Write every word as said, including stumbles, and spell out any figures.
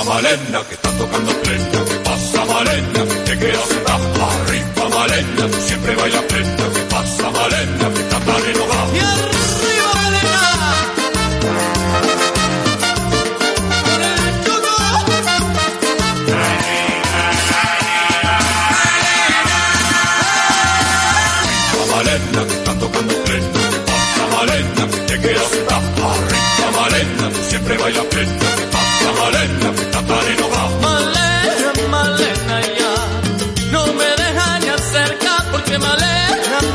Malena, que está tocando plena. ¿Qué pasa, Malena? ¿Te quedas acá? Arriba, Malena, siempre baila plena. ¿Qué pasa, Malena? Que está tan enojada. ¡Y arriba, Malena! ¡Con el chulo! Arriba, Malena, que está tocando plena. ¿Qué pasa, Malena? ¿Te quedas acá? Arriba, Malena, siempre baila plena.